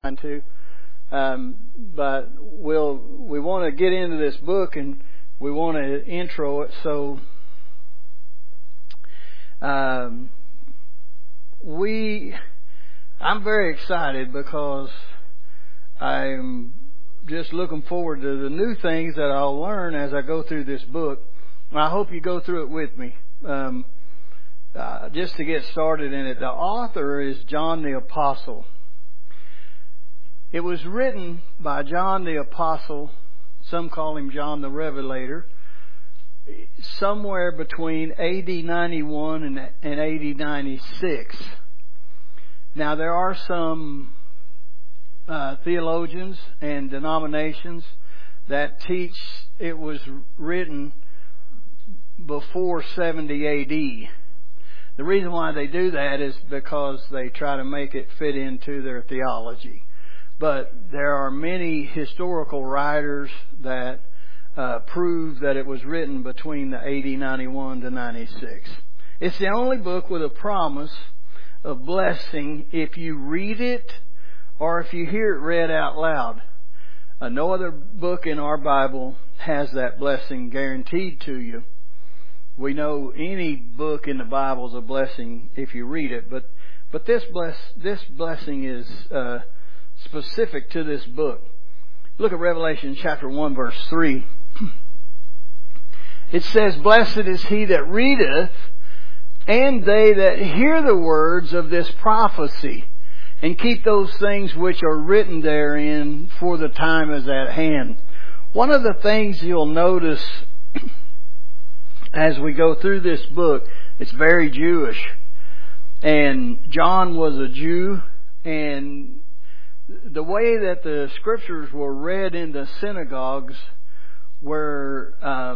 to. But we want to get into this book, and we want to intro it. So I'm very excited because I'm just looking forward to the new things that I'll learn as I go through this book. I hope you go through it with me. Just to get started in it, the author is John the Apostle. It was written by John the Apostle, some call him John the Revelator, somewhere between AD 91 and AD 96. Now there are some theologians and denominations that teach it was written before 70 AD. The reason why they do that is because they try to make it fit into their theology. But there are many historical writers that prove that it was written between the AD 91 to 96. It's the only book with a promise of blessing if you read it or if you hear it read out loud. No other book in our Bible has that blessing guaranteed to you. We know any book in the Bible is a blessing if you read it, but this blessing is specific to this book. Look at Revelation chapter 1 verse 3. It says, "Blessed is he that readeth, and they that hear the words of this prophecy, and keep those things which are written therein, for the time is at hand." One of the things you'll notice as we go through this book, it's very Jewish. And John was a Jew, and the way that the scriptures were read in the synagogues where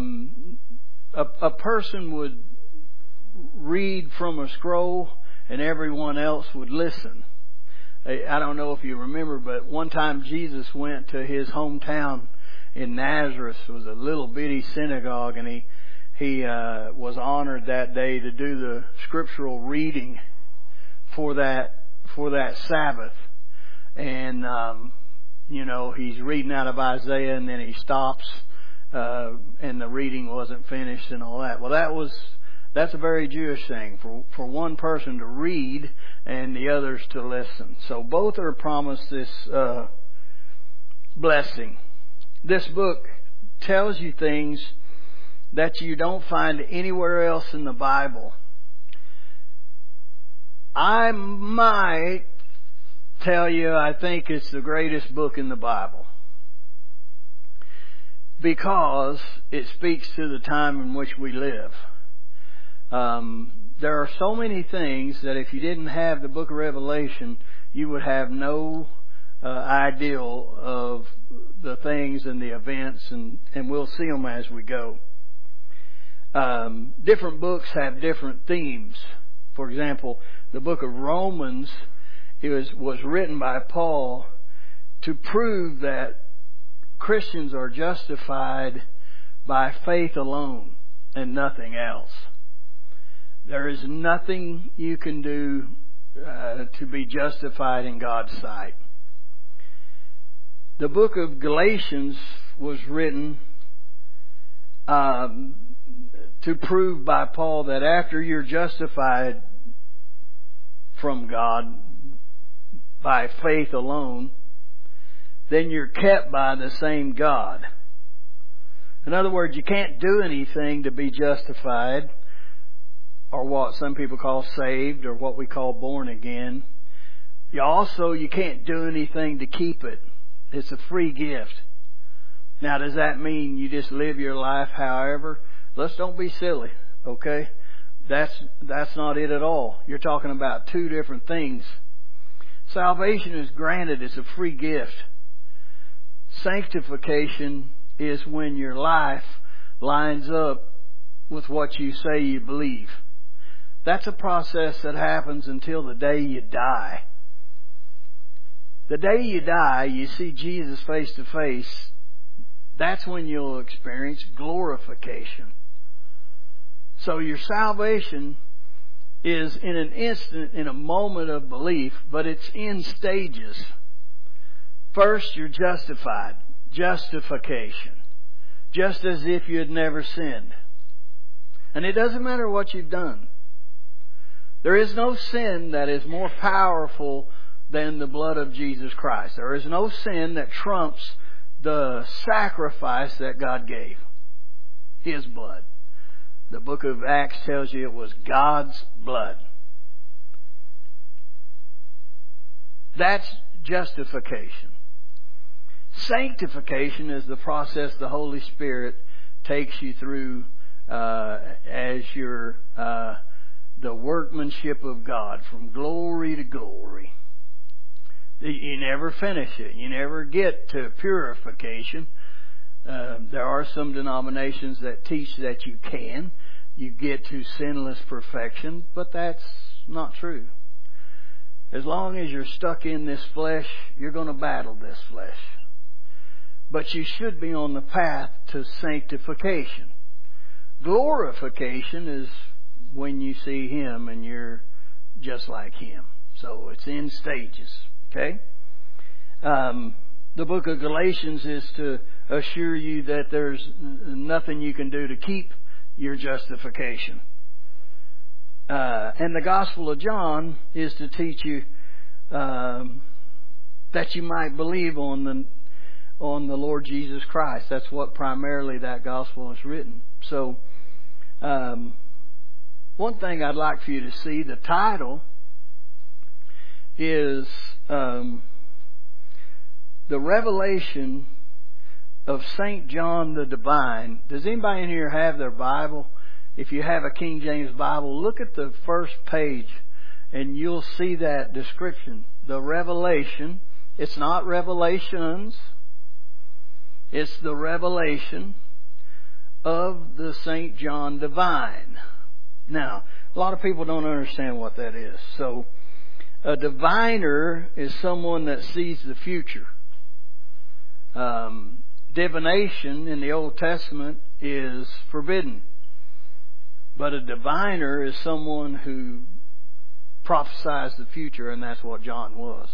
a person would read from a scroll and everyone else would listen. I don't know if you remember, but one time Jesus went to his hometown in Nazareth. It was a little bitty synagogue, and he was honored that day to do the scriptural reading for that Sabbath. And he's reading out of Isaiah, and then he stops, and the reading wasn't finished and all that. Well, that's a very Jewish thing, for one person to read and the others to listen. So both are promised this blessing. This book tells you things that you don't find anywhere else in the Bible. I might tell you I think it's the greatest book in the Bible, because it speaks to the time in which we live. There are so many things that if you didn't have the book of Revelation, you would have no ideal of the things and the events, and we'll see them as we go. Different books have different themes. For example, the book of Romans was written by Paul to prove that Christians are justified by faith alone and nothing else. There is nothing you can do to be justified in God's sight. The book of Galatians was written to prove by Paul that after you're justified from God by faith alone, then you're kept by the same God. In other words, you can't do anything to be justified, or what some people call saved, or what we call born again. You can't do anything to keep it. It's a free gift. Now, does that mean you just live your life however? Let's don't be silly, okay? That's not it at all. You're talking about two different things. Salvation is granted. It's a free gift. Sanctification is when your life lines up with what you say you believe. That's a process that happens until the day you die. The day you die, you see Jesus face to face. That's when you'll experience glorification. So your salvation is in an instant, in a moment of belief, but it's in stages. First, you're justified. Justification. Just as if you had never sinned. And it doesn't matter what you've done. There is no sin that is more powerful than the blood of Jesus Christ. There is no sin that trumps the sacrifice that God gave. His blood. The book of Acts tells you it was God's blood. That's justification. Sanctification is the process the Holy Spirit takes you through as you're the workmanship of God from glory to glory. You never finish it. You never get to purification. There are some denominations that teach that you can. You get to sinless perfection, but that's not true. As long as you're stuck in this flesh, you're going to battle this flesh. But you should be on the path to sanctification. Glorification is when you see Him and you're just like Him. So it's in stages. Okay? The book of Galatians is to assure you that there's nothing you can do to keep your justification. And the Gospel of John is to teach you that you might believe on the Lord Jesus Christ. That's what primarily that Gospel is written. So, one thing I'd like for you to see, the title is the Revelation of St. John the Divine. Does anybody in here have their Bible? If you have a King James Bible, look at the first page and you'll see that description. The Revelation. It's not Revelations. It's the Revelation of the St. John Divine. Now, a lot of people don't understand what that is. So, a diviner is someone that sees the future. Divination in the Old Testament is forbidden. But a diviner is someone who prophesies the future, and that's what John was.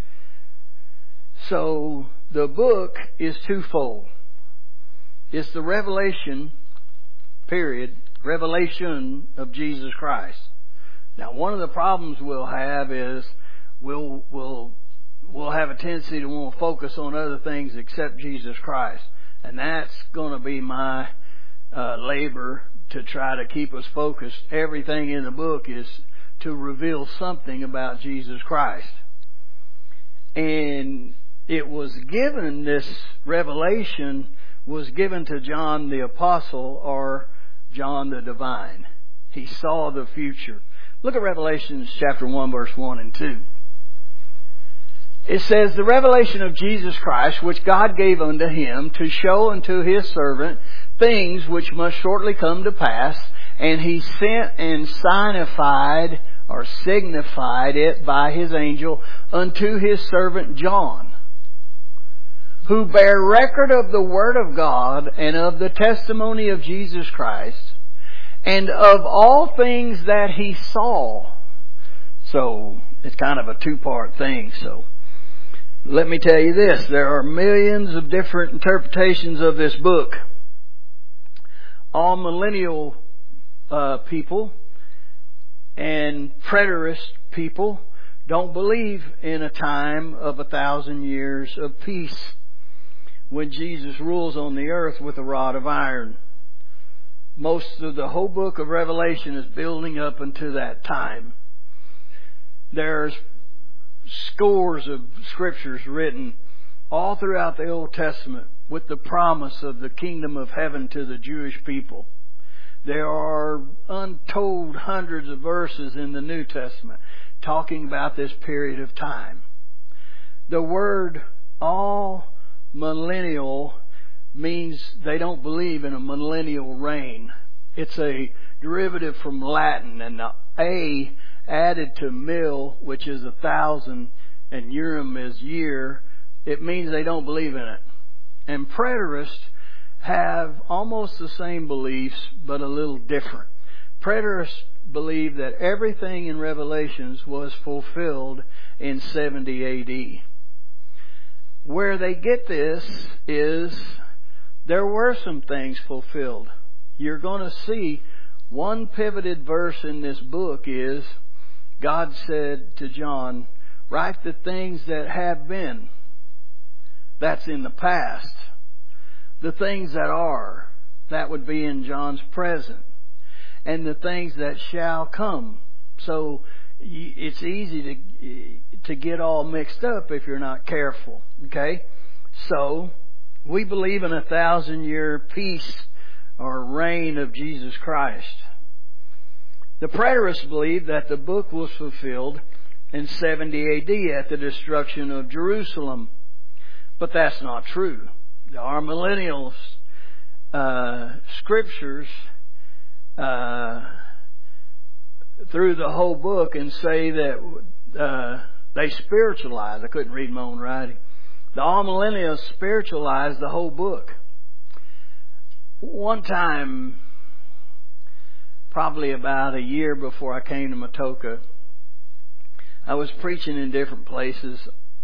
So, the book is twofold. It's the revelation, period, revelation of Jesus Christ. Now, one of the problems we'll have is we'll have a tendency to want to focus on other things except Jesus Christ. And that's going to be my labor to try to keep us focused. Everything in the book is to reveal something about Jesus Christ. And it was given, this revelation was given to John the Apostle, or John the Divine. He saw the future. Look at Revelation chapter 1, verse 1 and 2. It says, the revelation of Jesus Christ, which God gave unto Him to show unto His servant things which must shortly come to pass, and He sent and signified or signified it by His angel unto His servant John, who bear record of the Word of God and of the testimony of Jesus Christ, and of all things that he saw. So, it's kind of a two-part thing. So, let me tell you this. There are millions of different interpretations of this book. All millennial people and preterist people don't believe in a time of 1,000 years of peace when Jesus rules on the earth with a rod of iron. Most of the whole book of Revelation is building up into that time. There's scores of scriptures written all throughout the Old Testament with the promise of the kingdom of heaven to the Jewish people. There are untold hundreds of verses in the New Testament talking about this period of time. The word all millennial means they don't believe in a millennial reign. It's a derivative from Latin, and the A added to mil, which is 1,000, and urim is year, it means they don't believe in it. And preterists have almost the same beliefs, but a little different. Preterists believe that everything in Revelations was fulfilled in 70 AD. where they get this is there were some things fulfilled. You're going to see one pivoted verse in this book is God said to John, write the things that have been. That's in the past. The things that are, that would be in John's present. And the things that shall come. So it's easy to get all mixed up if you're not careful. Okay? So we believe in 1,000-year peace or reign of Jesus Christ. The preterists believe that the book was fulfilled in 70 AD at the destruction of Jerusalem. But that's not true. Our millennial scriptures through the whole book and say that they spiritualize. I couldn't read my own writing. The all-millennials spiritualize the whole book. One time, probably about a year before I came to Matoka, I was preaching in different places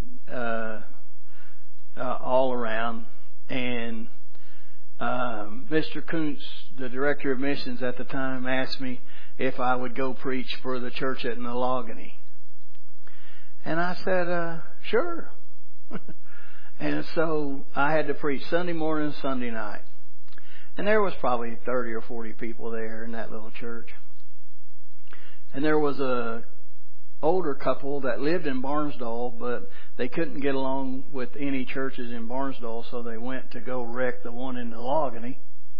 all around, and Mr. Kuntz, the director of missions at the time, asked me if I would go preach for the church at Nalogany. And I said, sure. And so I had to preach Sunday morning and Sunday night. And there was probably 30 or 40 people there in that little church. And there was a older couple that lived in Barnsdall, but they couldn't get along with any churches in Barnsdall, so they went to go wreck the one in Nalogany.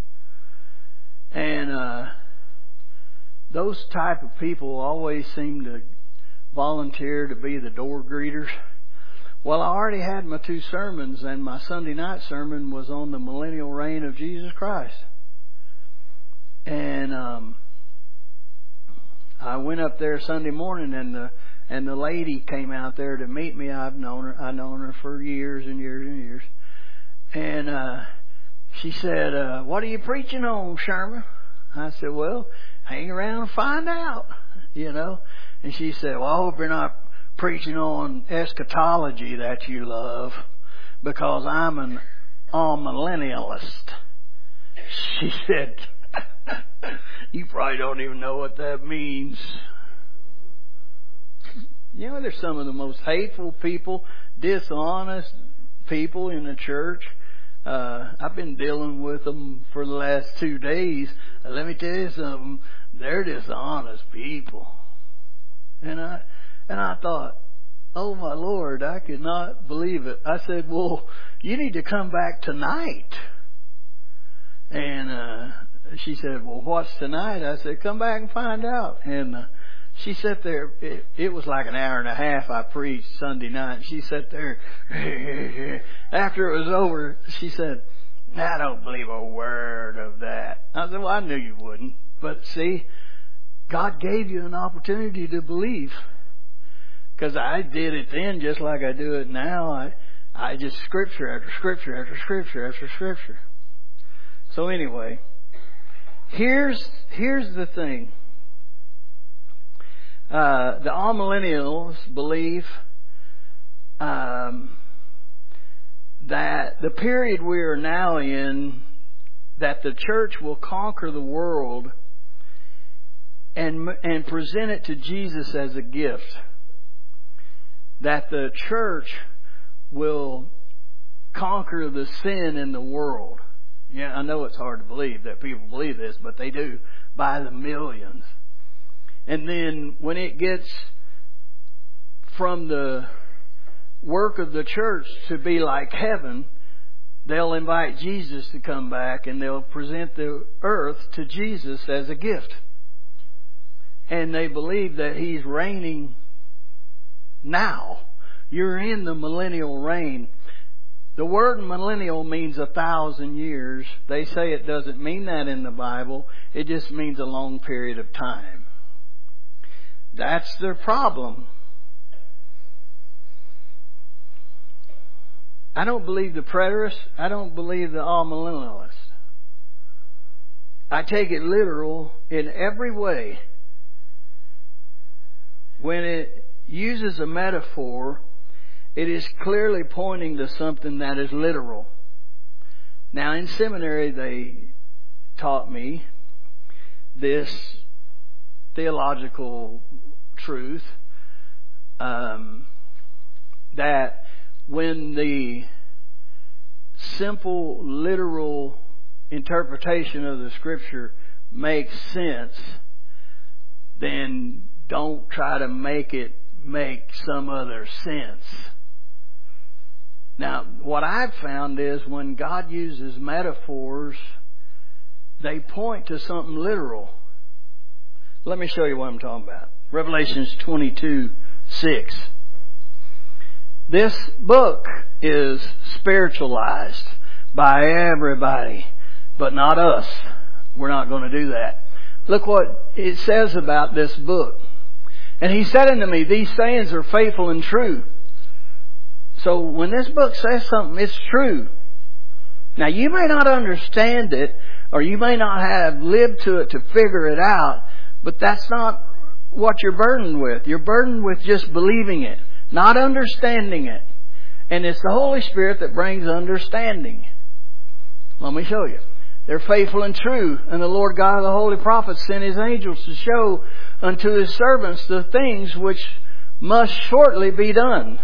And those type of people always seem to volunteer to be the door greeters. Well, I already had my 2 sermons, and my Sunday night sermon was on the millennial reign of Jesus Christ. And I went up there Sunday morning, and the lady came out there to meet me. I've known her for years and years and years. And she said, "What are you preaching on, Sherman?" I said, "Well, hang around and find out, you know." And she said, "Well, I hope you're not preaching on eschatology that you love, because I'm an amillennialist." She said, "You probably don't even know what that means." You know, there's some of the most hateful people, dishonest people in the church. I've been dealing with them for the last 2 days. Let me tell you something. They're dishonest people. And I thought, oh my Lord, I could not believe it. I said, "Well, you need to come back tonight." And she said, "Well, what's tonight?" I said, "Come back and find out." And she sat there. It was like an hour and a half I preached Sunday night. She sat there. After it was over, she said, "I don't believe a word of that." I said, "Well, I knew you wouldn't. But see, God gave you an opportunity to believe." Because I did it then just like I do it now. I just scripture after scripture after scripture after scripture. So anyway, here's the thing. The amillennials believe that the period we are now in, that the church will conquer the world and present it to Jesus as a gift. That the church will conquer the sin in the world. Yeah, I know it's hard to believe that people believe this, but they do, by the millions. And then when it gets from the work of the church to be like heaven, they'll invite Jesus to come back and they'll present the earth to Jesus as a gift. And they believe that He's reigning now. You're in the millennial reign. The word millennial means 1,000 years. They say it doesn't mean that in the Bible. It just means a long period of time. That's their problem. I don't believe the preterists. I don't believe the all-millennialists. I take it literal in every way. When it uses a metaphor It is clearly pointing to something that is literal. Now, in seminary, they taught me this theological truth, that when the simple, literal interpretation of the Scripture makes sense, then don't try to make it make some other sense. Now, what I've found is when God uses metaphors, they point to something literal. Let me show you what I'm talking about. Revelations 22:6. This book is spiritualized by everybody, but not us. We're not going to do that. Look what it says about this book. And he said unto me, these sayings are faithful and true. So when this book says something, it's true. Now you may not understand it, or you may not have lived to it to figure it out, but that's not what you're burdened with. You're burdened with just believing it, not understanding it. And it's the Holy Spirit that brings understanding. Let me show you. They're faithful and true, and the Lord God of the holy prophets sent His angels to show unto His servants the things which must shortly be done.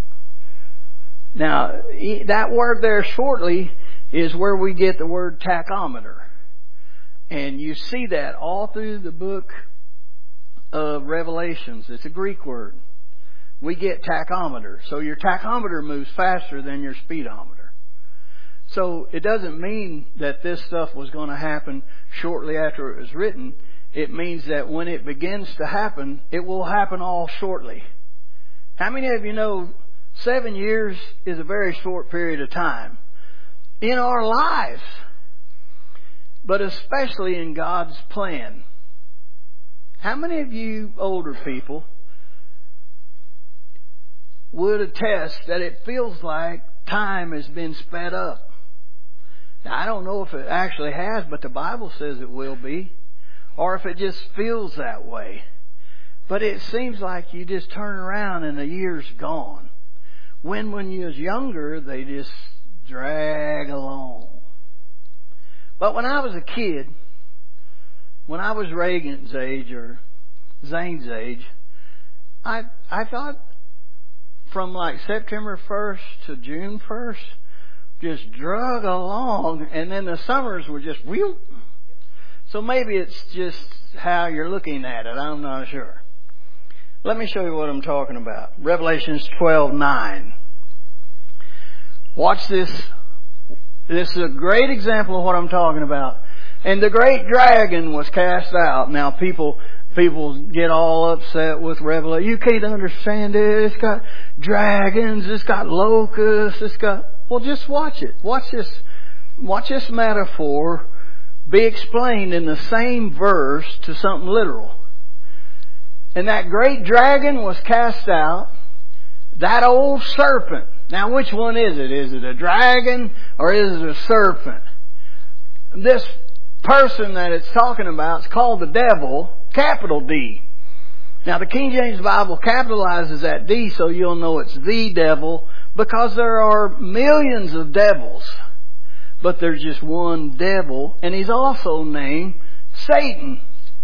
Now, that word there, shortly, is where we get the word tachometer. And you see that all through the book of Revelations. It's a Greek word. We get tachometer. So your tachometer moves faster than your speedometer. So it doesn't mean that this stuff was going to happen shortly after it was written. It means that when it begins to happen, it will happen all shortly. How many of you know 7 years is a very short period of time in our lives, but especially in God's plan? How many of you older people would attest that it feels like time has been sped up? Now, I don't know if it actually has, but the Bible says it will be, or if it just feels that way. But it seems like you just turn around and a year's gone. When you was younger, they just drag along. But when I was a kid, when I was Reagan's age or Zane's age, I thought from like September 1st to June 1st, just drug along, and then the summers were just whew. So maybe it's just how you're looking at it. I'm not sure. Let me show you what I'm talking about. Revelations 12:9. Watch this. This is a great example of what I'm talking about. And the great dragon was cast out. Now people get all upset with Revelation. You can't understand it. It's got dragons. It's got locusts. Well, just watch it. Watch this metaphor be explained in the same verse to something literal. And that great dragon was cast out, that old serpent. Now, which one is it? Is it a dragon or is it a serpent? This person that it's talking about is called the devil, capital D. Now, the King James Bible capitalizes that D so you'll know it's the devil, because there are millions of devils. But there's just one devil, and he's also named Satan.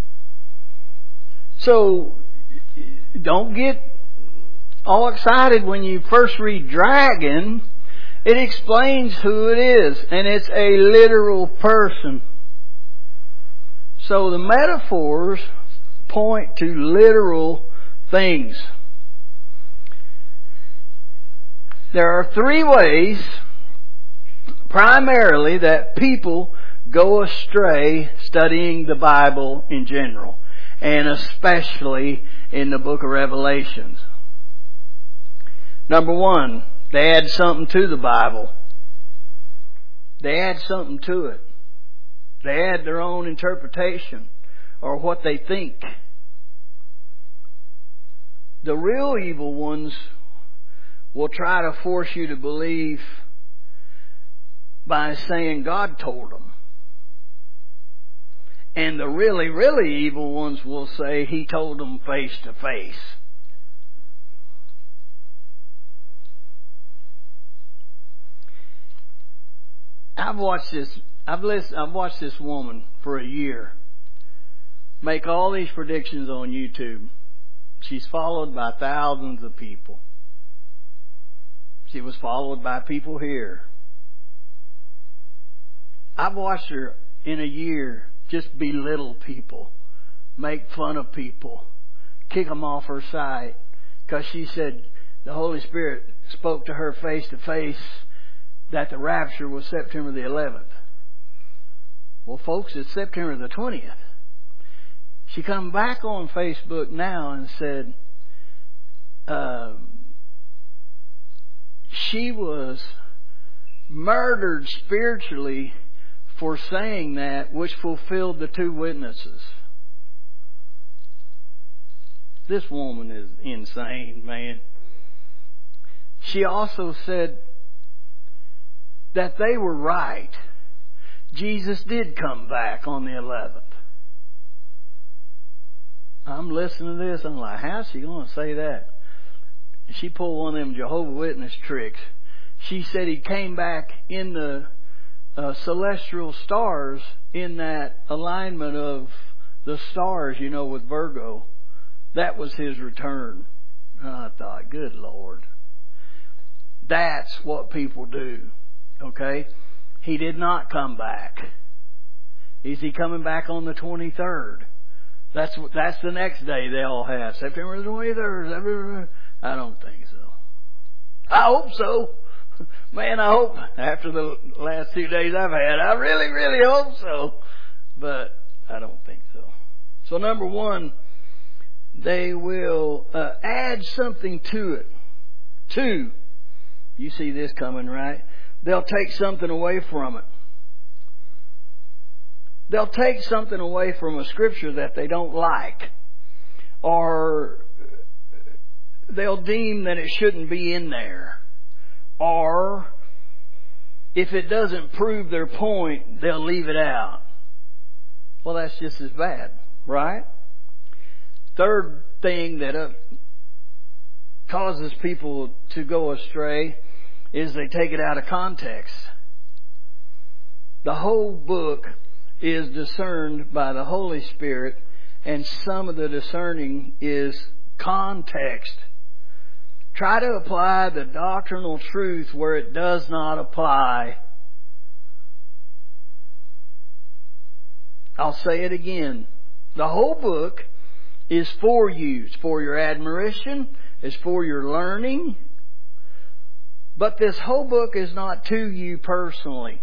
So, don't get all excited when you first read dragon. It explains who it is, and it's a literal person. So the metaphors point to literal things. There are 3 ways, primarily, that people go astray studying the Bible in general, and especially in the book of Revelations. Number 1, they add something to the Bible. They add something to it. They add their own interpretation or what they think. The real evil ones will try to force you to believe by saying God told them. And the really, really evil ones will say He told them face to face. I've watched this woman for a year make all these predictions on YouTube. She's followed by thousands of people. She was followed by people here. I've watched her in a year just belittle people, make fun of people, kick them off her site, because she said the Holy Spirit spoke to her face to face that the rapture was September the 11th. Well, folks, it's September the 20th. She come back on Facebook now and said she was murdered spiritually for saying that, which fulfilled the two witnesses. This woman is insane, man. She also said that they were right. Jesus did come back on the 11th. I'm listening to this. I'm like, how's she going to say that? She pulled one of them Jehovah's Witness tricks. She said he came back in the celestial stars, in that alignment of the stars, with Virgo. That was his return. And I thought, good Lord. That's what people do. Okay? He did not come back. Is he coming back on the 23rd? That's the next day they all have. September the 23rd. I don't think so. I hope so. Man, I hope after the last 2 days I've had, I really, really hope so. But I don't think so. So number one, they will add something to it. Two, you see this coming, right? They'll take something away from it. They'll take something away from a scripture that they don't like. Or they'll deem that it shouldn't be in there. Or if it doesn't prove their point, they'll leave it out. Well, that's just as bad, right? Third thing that causes people to go astray is they take it out of context. The whole book is discerned by the Holy Spirit, and some of the discerning is context. Try to apply the doctrinal truth where it does not apply. I'll say it again. The whole book is for you. It's for your admiration. It's for your learning. But this whole book is not to you personally.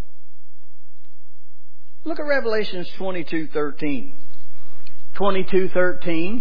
Look at Revelations 22:13. 22:13.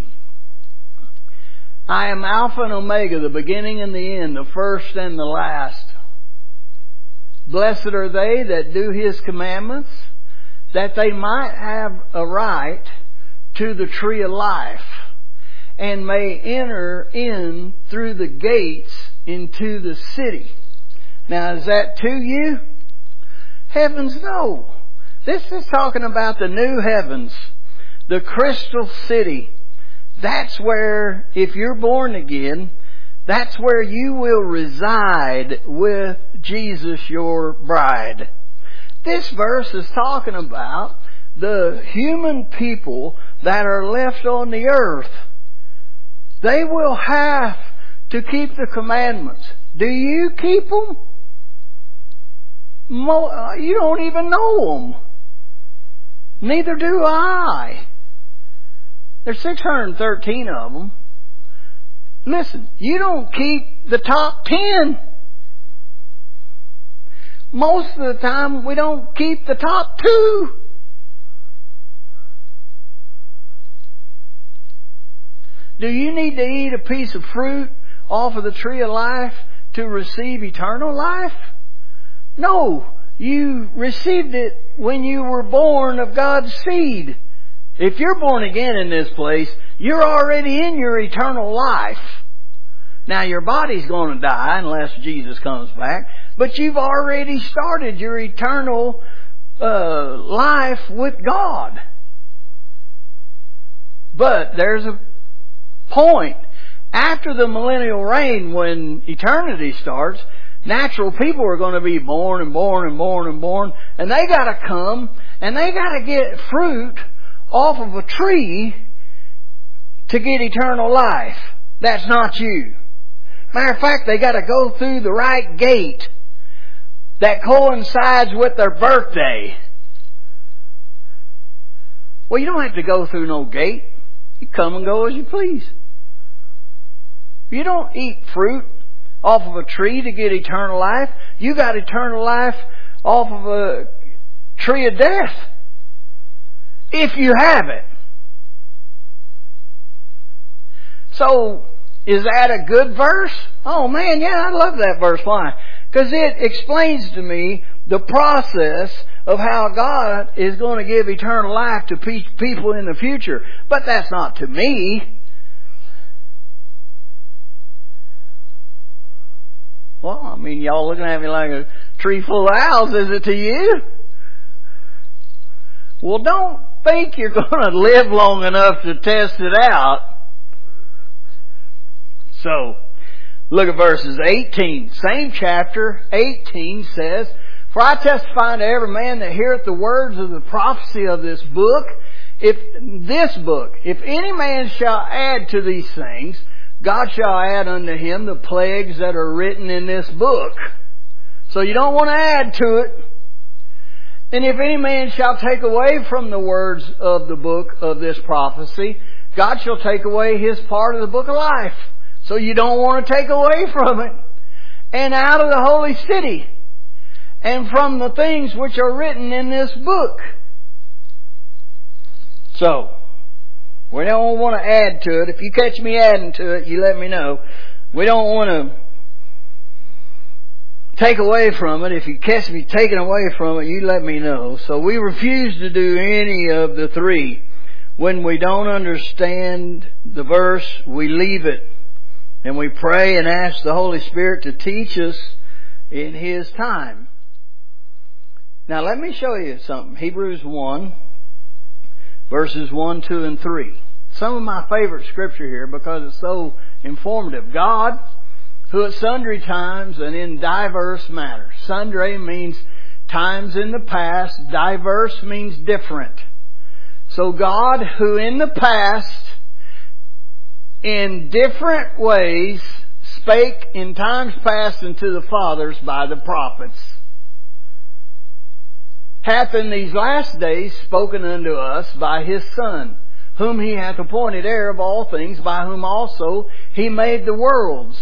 I am Alpha and Omega, the beginning and the end, the first and the last. Blessed are they that do His commandments, that they might have a right to the tree of life, and may enter in through the gates into the city. Now, is that to you? Heavens, no. This is talking about the new heavens, the crystal city. That's where, if you're born again, that's where you will reside with Jesus, your bride. This verse is talking about the human people that are left on the earth. They will have to keep the commandments. Do you keep them? You don't even know them. Neither do I. There's 613 of them. Listen, you don't keep the top 10. Most of the time we don't keep the top 2. Do you need to eat a piece of fruit off of the tree of life to receive eternal life? No, you received it when you were born of God's seed. If you're born again in this place, you're already in your eternal life. Now your body's going to die unless Jesus comes back, but you've already started your eternal life with God. But there's a point after the millennial reign, when eternity starts, natural people are going to be born and born and born and born, and they got to come and they got to get fruit off of a tree to get eternal life. That's not you. Matter of fact, they got to go through the right gate that coincides with their birthday. Well, you don't have to go through no gate. You come and go as you please. You don't eat fruit off of a tree to get eternal life. You got eternal life off of a tree of death. If you have it. So, is that a good verse? Oh man, yeah, I love that verse. Why? Because it explains to me the process of how God is going to give eternal life to people in the future. But that's not to me. Well, I mean, y'all looking at me like a tree full of owls. Is it to you? Well, don't think you're going to live long enough to test it out. So, look at verses 18. Same chapter, 18 says, "For I testify unto every man that heareth the words of the prophecy of this book, if any man shall add to these things, God shall add unto him the plagues that are written in this book." So you don't want to add to it. "And if any man shall take away from the words of the book of this prophecy, God shall take away his part of the book of life." So you don't want to take away from it. "And out of the holy city, and from the things which are written in this book." So, we don't want to add to it. If you catch me adding to it, you let me know. We don't want to take away from it. If you catch me taking away from it, you let me know. So we refuse to do any of the three. When we don't understand the verse, we leave it. And we pray and ask the Holy Spirit to teach us in His time. Now let me show you something. Hebrews 1, verses 1, 2, and 3. Some of my favorite scripture here because it's so informative. "God, who at sundry times and in diverse matters." Sundry means times in the past. Diverse means different. So God, who in the past, in different ways, spake in times past unto the fathers by the prophets, hath in these last days spoken unto us by His Son, whom He hath appointed heir of all things, by whom also He made the worlds.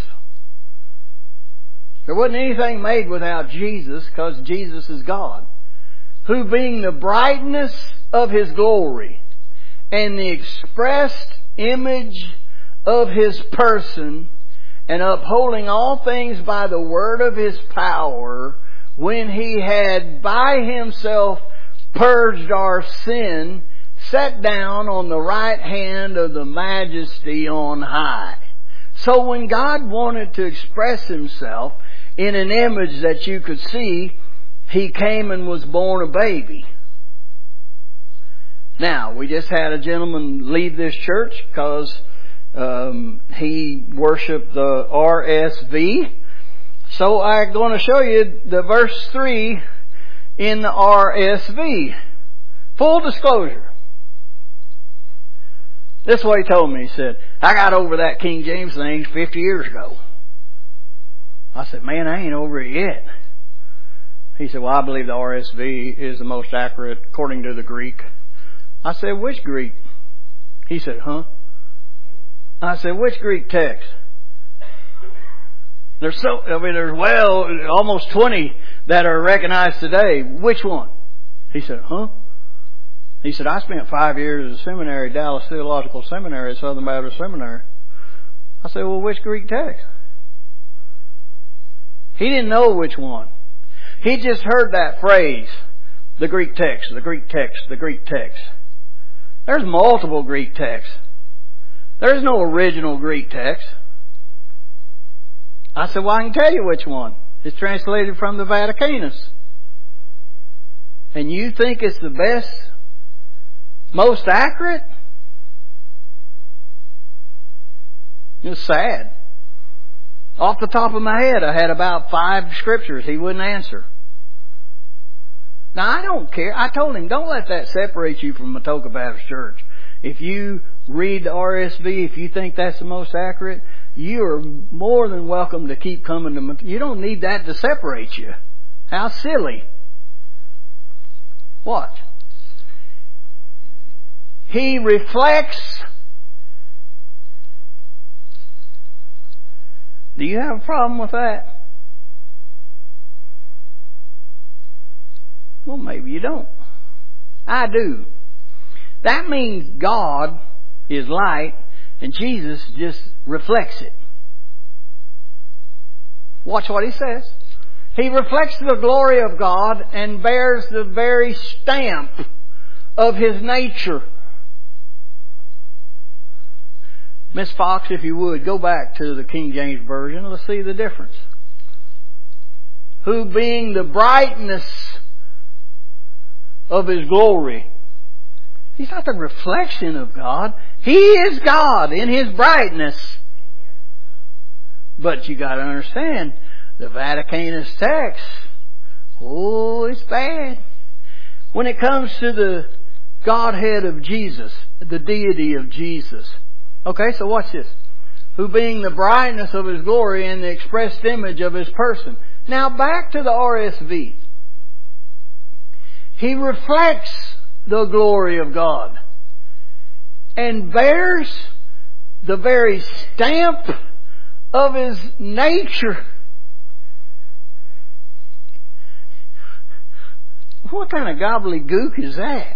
There wasn't anything made without Jesus, because Jesus is God. "Who being the brightness of His glory, and the expressed image of His person, and upholding all things by the word of His power, when He had by Himself purged our sin, sat down on the right hand of the Majesty on high." So when God wanted to express Himself in an image that you could see, He came and was born a baby. Now, we just had a gentleman leave this church because he worshipped the RSV. So I'm going to show you the verse 3 in the RSV. Full disclosure. This is what he told me. He said, "I got over that King James thing 50 years ago." I said, "Man, I ain't over it yet." He said, "Well, I believe the RSV is the most accurate according to the Greek." I said, "Which Greek?" He said, "Huh?" I said, "Which Greek text?" There's almost 20 that are recognized today. Which one? He said, "Huh?" He said, "I spent 5 years at a seminary, Dallas Theological Seminary, Southern Baptist Seminary." I said, "Well, which Greek text?" He didn't know which one. He just heard that phrase, the Greek text, the Greek text, the Greek text. There's multiple Greek texts. There is no original Greek text. I said, "Well, I can tell you which one. It's translated from the Vaticanus. And you think it's the best, most accurate?" It's sad. Off the top of my head, I had about 5 scriptures he wouldn't answer. Now, I don't care. I told him, don't let that separate you from Matoka Baptist Church. If you read the RSV, if you think that's the most accurate, you are more than welcome to keep coming to Matoka. You don't need that to separate you. How silly. What? He reflects. Do you have a problem with that? Well, maybe you don't. I do. That means God is light and Jesus just reflects it. Watch what he says. He reflects the glory of God and bears the very stamp of His nature. Miss Fox, if you would, go back to the King James Version. Let's see the difference. Who being the brightness of His glory. He's not the reflection of God. He is God in His brightness. But you got to understand, the Vaticanus text, oh, it's bad. When it comes to the Godhead of Jesus, the deity of Jesus. Okay, so watch this. Who being the brightness of His glory and the expressed image of His person. Now back to the RSV. He reflects the glory of God and bears the very stamp of His nature. What kind of gobbledygook is that?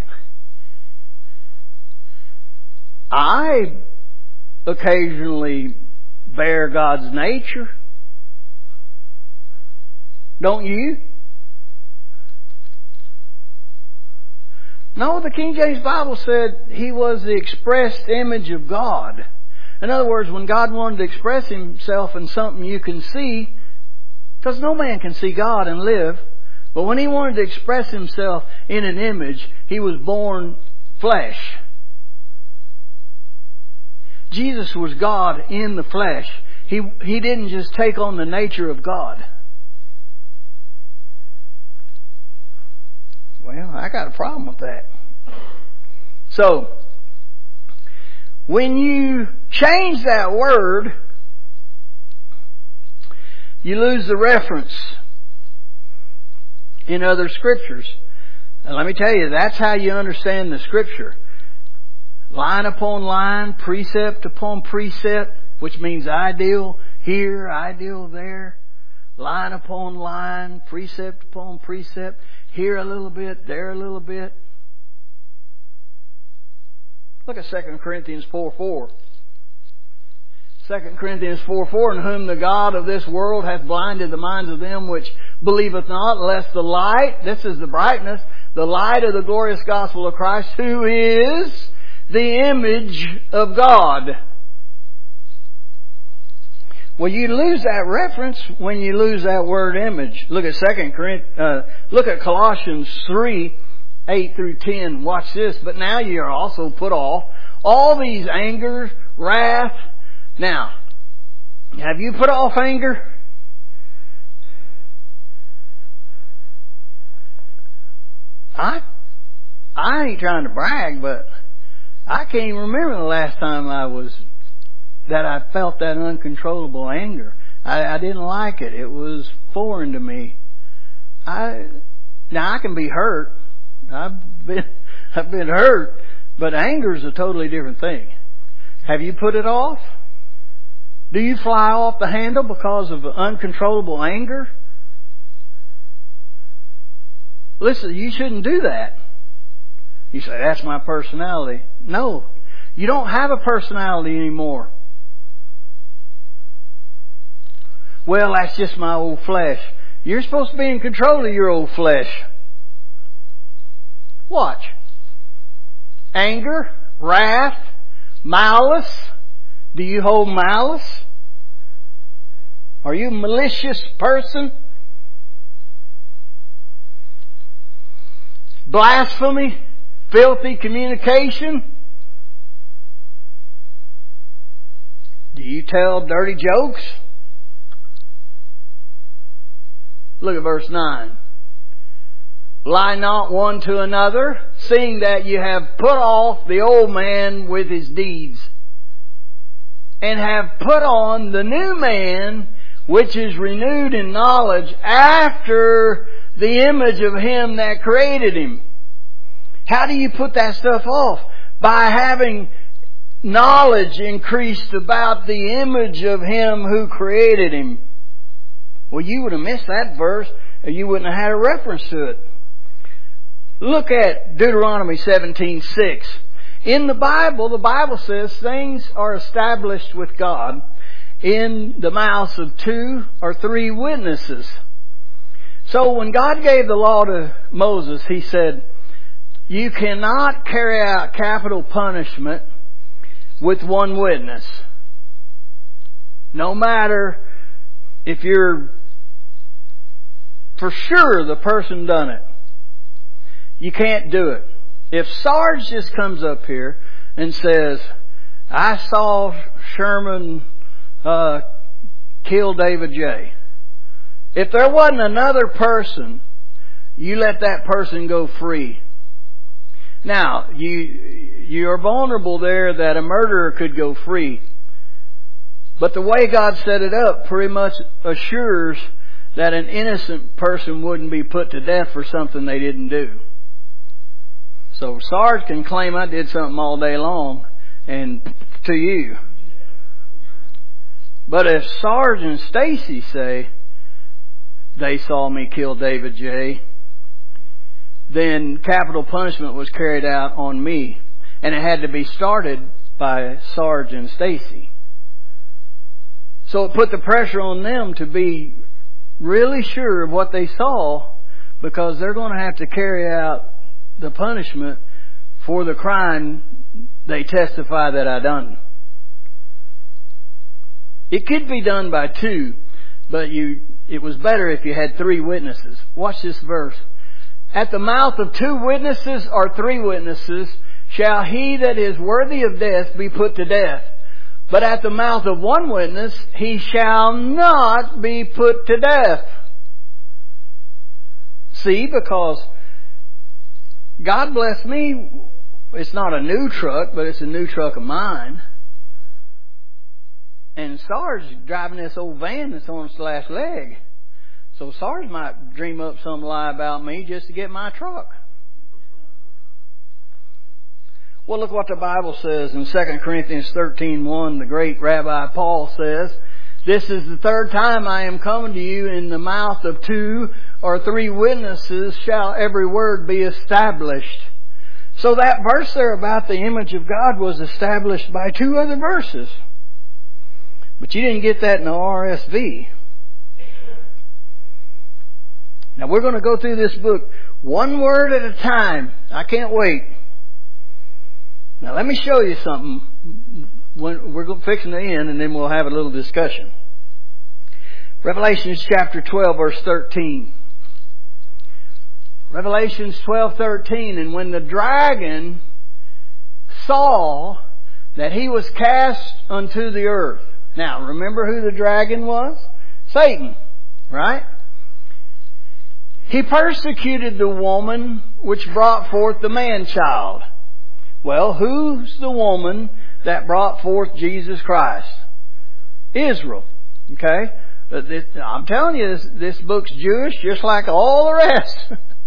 I occasionally bear God's nature. Don't you? No, the King James Bible said He was the expressed image of God. In other words, when God wanted to express Himself in something you can see, because no man can see God and live, but when He wanted to express Himself in an image, He was born flesh. Jesus was God in the flesh. He didn't just take on the nature of God. Well, I got a problem with that. So, when you change that word, you lose the reference in other scriptures. And let me tell you, that's how you understand the scripture. Line upon line, precept upon precept, which means ideal here, ideal there. Line upon line, precept upon precept. Here a little bit, there a little bit. Look at 2 Corinthians 4:4. 2 Corinthians 4:4, in whom the God of this world hath blinded the minds of them which believeth not, lest the light, this is the brightness, the light of the glorious gospel of Christ, who is the image of God. Well, you lose that reference when you lose that word image. Look at look at Colossians 3:8 through 10. Watch this. But now you are also put off all these anger, wrath. Now, have you put off anger? I ain't trying to brag, but I can't even remember the last time I felt that uncontrollable anger. I didn't like it. It was foreign to me. Now I can be hurt. I've been hurt, but anger is a totally different thing. Have you put it off? Do you fly off the handle because of uncontrollable anger? Listen, you shouldn't do that. You say, that's my personality. No, you don't have a personality anymore. Well, that's just my old flesh. You're supposed to be in control of your old flesh. Watch. Anger, wrath, malice. Do you hold malice? Are you a malicious person? Blasphemy, filthy communication. Do you tell dirty jokes? Look at verse 9. Lie not one to another, seeing that you have put off the old man with his deeds, and have put on the new man, which is renewed in knowledge after the image of Him that created him. How do you put that stuff off? By having knowledge increased about the image of Him who created him. Well, you would have missed that verse, or you wouldn't have had a reference to it. Look at Deuteronomy 17:6. In the Bible says things are established with God in the mouths of 2 or 3 witnesses. So when God gave the law to Moses, He said, you cannot carry out capital punishment with 1 witness. No matter if you're for sure the person done it. You can't do it. If Sarge just comes up here and says, I saw Sherman kill David J. If there wasn't another person, you let that person go free. Now, you are vulnerable there that a murderer could go free. But the way God set it up pretty much assures that an innocent person wouldn't be put to death for something they didn't do. So Sarge can claim I did something all day long and to you. But if Sarge and Stacy say they saw me kill David J., then capital punishment was carried out on me. And it had to be started by Sarge and Stacy. So it put the pressure on them to be really sure of what they saw, because they're going to have to carry out the punishment for the crime they testify that I done. It could be done by 2, but it was better if you had 3 witnesses. Watch this verse. At the mouth of 2 witnesses or 3 witnesses shall he that is worthy of death be put to death. But at the mouth of 1 witness he shall not be put to death. See, because God bless me, it's not a new truck, but it's a new truck of mine. And Sarge is driving this old van that's on its last leg. So Sarge might dream up some lie about me just to get my truck. Well, look what the Bible says in 2 Corinthians 13:1. The great Rabbi Paul says, this is the 3rd time I am coming to you. In the mouth of 2 or 3 witnesses shall every word be established. So that verse there about the image of God was established by 2 other verses. But you didn't get that in the RSV. Now we're going to go through this book 1 word at a time. I can't wait. Now let me show you something. We're fixing to end, and then we'll have a little discussion. Revelations chapter 12 verse 13. Revelations 12:13. And when the dragon saw that he was cast unto the earth. Now remember who the dragon was? Satan, right? He persecuted the woman which brought forth the man-child. Well, who's the woman that brought forth Jesus Christ? Israel. Okay? But I'm telling you, this book's Jewish just like all the rest.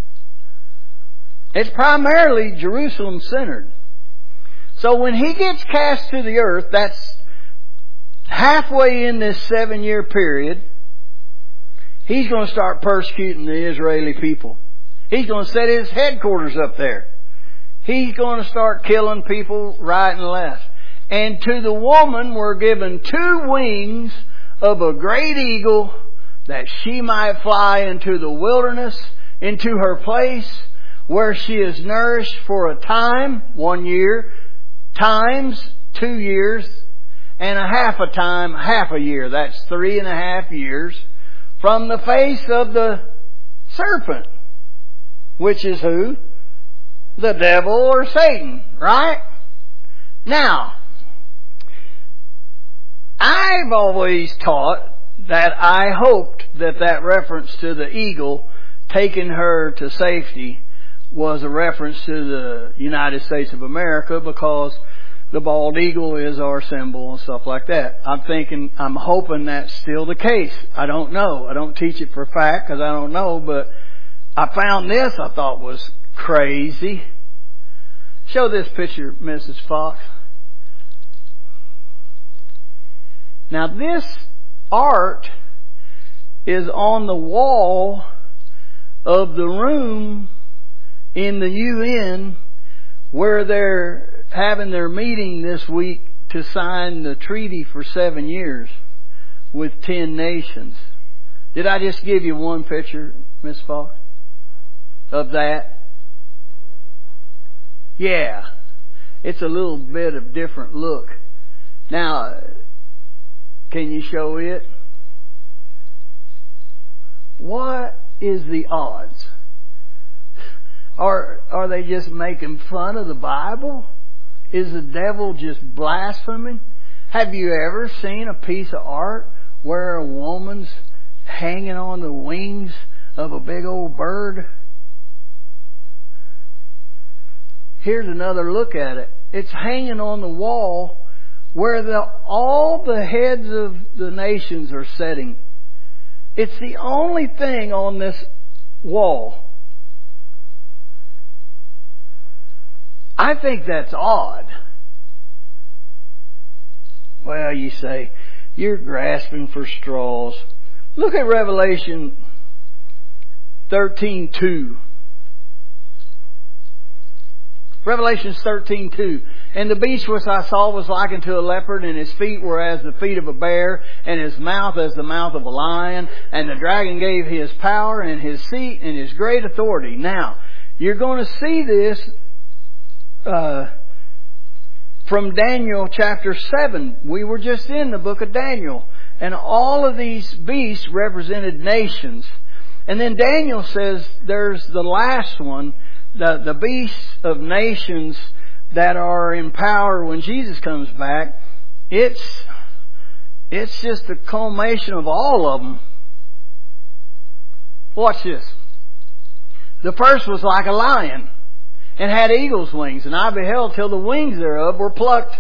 It's primarily Jerusalem-centered. So when he gets cast to the earth, that's halfway in this 7-year period, he's going to start persecuting the Israeli people. He's going to set his headquarters up there. He's going to start killing people right and left. And to the woman were given 2 wings of a great eagle, that she might fly into the wilderness, into her place, where she is nourished for a time, 1 year, times 2 years, and a half a time, half a year. That's 3.5 years. From the face of the serpent, which is who? The devil or Satan, right? Now, I've always taught that I hoped that reference to the eagle taking her to safety was a reference to the United States of America, because the bald eagle is our symbol and stuff like that. I'm hoping that's still the case. I don't know. I don't teach it for fact because I don't know, but I found this I thought was crazy. Show this picture, Mrs. Fox. Now this art is on the wall of the room in the UN where they're having their meeting this week to sign the treaty for 7 years with 10 nations. Did I just give you one picture, Miss Fox, of that? Yeah. It's a little bit of different look. Now, can you show it? What is the odds? Are they just making fun of the Bible? Is the devil just blaspheming? Have you ever seen a piece of art where a woman's hanging on the wings of a big old bird? Here's another look at it. It's hanging on the wall where all the heads of the nations are sitting. It's the only thing on this wall. I think that's odd. Well, you say, you're grasping for straws. Look at Revelation 13:2. Revelation 13:2. And the beast which I saw was like unto a leopard, and his feet were as the feet of a bear, and his mouth as the mouth of a lion. And the dragon gave his power and his seat and his great authority. Now, you're going to see this from Daniel chapter 7. We were just in the book of Daniel. And all of these beasts represented nations. And then Daniel says there's the last one, the beasts of nations that are in power when Jesus comes back. It's just the culmination of all of them. Watch this. The first was like a lion, and had eagle's wings, and I beheld till the wings thereof were plucked.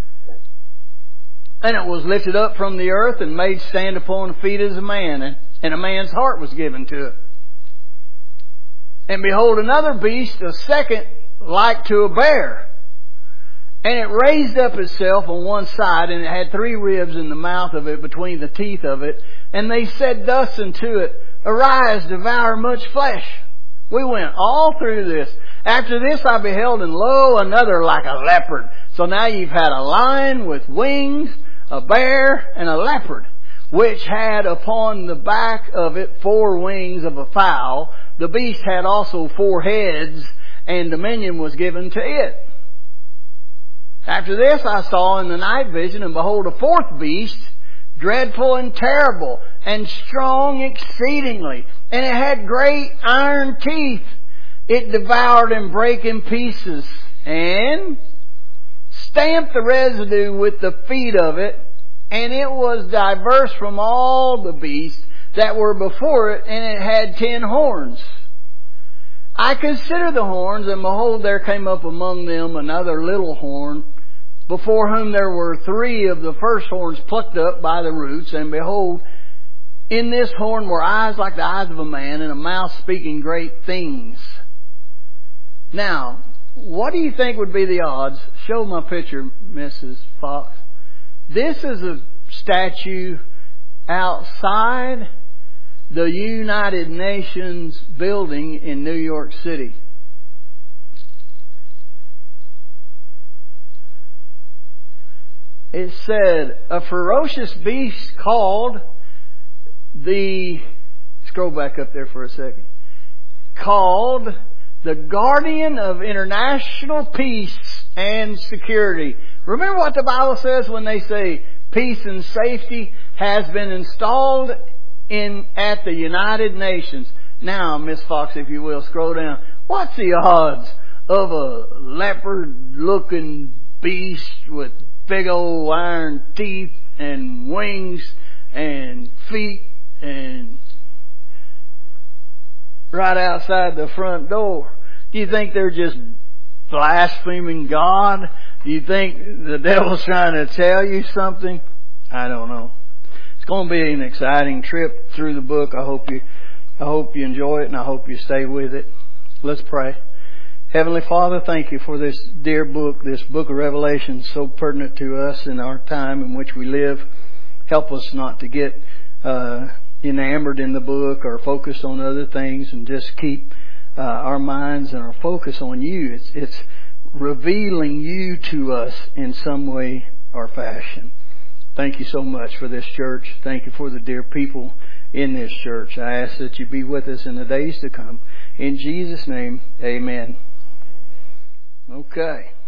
And it was lifted up from the earth and made stand upon the feet as a man, and a man's heart was given to it. And behold, another beast, a second, like to a bear. And it raised up itself on one side, and it had 3 ribs in the mouth of it, between the teeth of it. And they said thus unto it, Arise, devour much flesh. We went all through this. After this I beheld, and lo, another like a leopard. So now you've had a lion with wings, a bear, and a leopard, which had upon the back of it 4 wings of a fowl. The beast had also 4 heads, and dominion was given to it. After this I saw in the night vision, and behold, a 4th beast, dreadful and terrible, and strong exceedingly. And it had great iron teeth. It devoured and brake in pieces, and stamped the residue with the feet of it. And it was diverse from all the beasts that were before it, and it had 10 horns. I considered the horns, and behold, there came up among them another little horn, before whom there were 3 of the first horns plucked up by the roots. And behold, in this horn were eyes like the eyes of a man, and a mouth speaking great things. Now, what do you think would be the odds? Show my picture, Mrs. Fox. This is a statue outside the United Nations building in New York City. It said, a ferocious beast called scroll back up there for a second, called the guardian of international peace and security. Remember what the Bible says when they say peace and safety has been installed at the United Nations. Now, Miss Fox, if you will, scroll down. What's the odds of a leopard-looking beast with big old iron teeth and wings and feet and right outside the front door. Do you think they're just blaspheming God? Do you think the devil's trying to tell you something? I don't know. It's going to be an exciting trip through the book. I hope you enjoy it, and I hope you stay with it. Let's pray. Heavenly Father, thank you for this dear book, this book of Revelation, so pertinent to us in our time in which we live. Help us not to get enamored in the book or focused on other things, and just keep our minds and our focus on you. It's revealing you to us in some way or fashion. Thank you so much for this church. Thank you for the dear people in this church. I ask that you be with us in the days to come. In Jesus' name, amen. Okay.